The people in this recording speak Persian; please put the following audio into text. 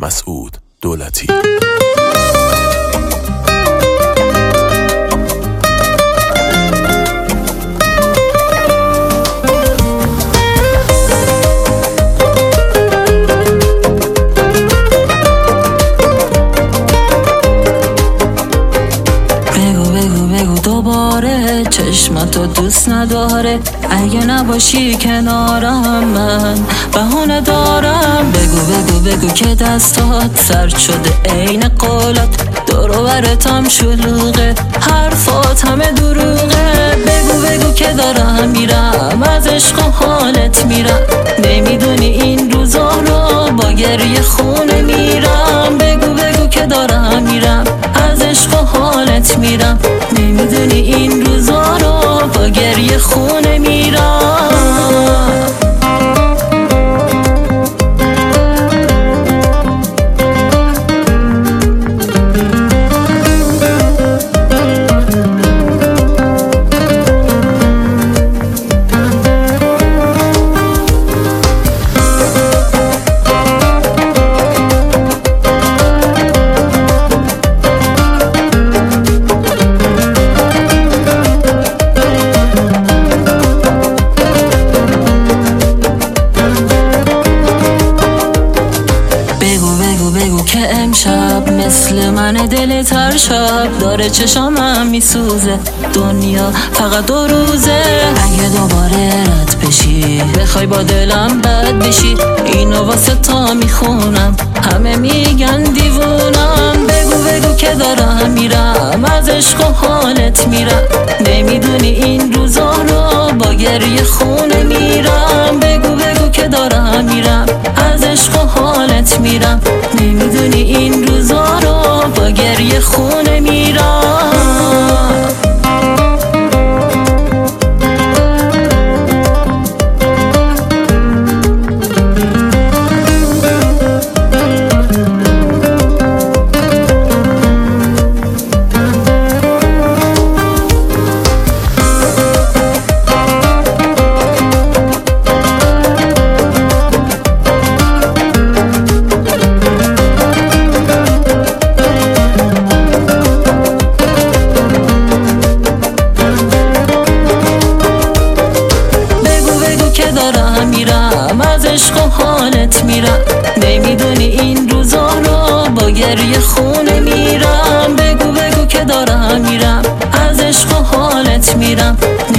مسعود دولتی. چشماتو دوست نداره، اگه نباشی کنارم من بهونه دارم. بگو که دستات سرد شده عین قولات، دور و برتم شلوغه، حرفات همه دروغه. بگو که دارم میرم، از عشق و حالت میرم، نمیدونی این روزا رو با گریه خونه میرم. بگو که دارم میرم، از عشق و حالت میرم، نمیدونی این روزا رو با گریه خونه میرم. بگو که امشب مثل من دل تر شب داره، چشامم میسوزه، دنیا فقط 2 روزه. اگه دوباره رد بشی، بخوای با دلم بد بشی، اینو واسه تا میخونم، همه میگن دیوونم. بگو که دارم میرم، از عشق و حالت میرم، نمیدونی این روزا رو با گریه خونه میرم. بگو که دارم میرم، از عشق و حالت میرم، نمیدونی این روزا رو با گریه خونه میرم. از عشق و حالت میرم، نمیدونی این روزا رو با گریه خونه میرم. بگو که دارم میرم، از عشق و حالت میرم،